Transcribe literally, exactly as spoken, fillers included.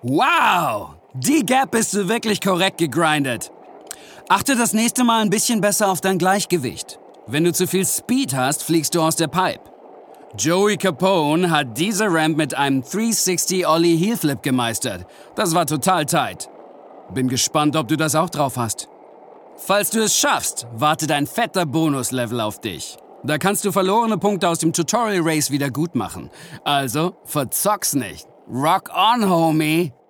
Wow! Die Gap bist du wirklich korrekt gegrindet. Achte das nächste Mal ein bisschen besser auf dein Gleichgewicht. Wenn du zu viel Speed hast, fliegst du aus der Pipe. Joey Capone hat diese Ramp mit einem dreihundertsechzig Ollie Heel Flip gemeistert. Das war total tight. Bin gespannt, ob du das auch drauf hast. Falls du es schaffst, wartet ein fetter Bonuslevel auf dich. Da kannst du verlorene Punkte aus dem Tutorial Race wieder gut machen. Also, verzock's nicht. Rock on, Homie!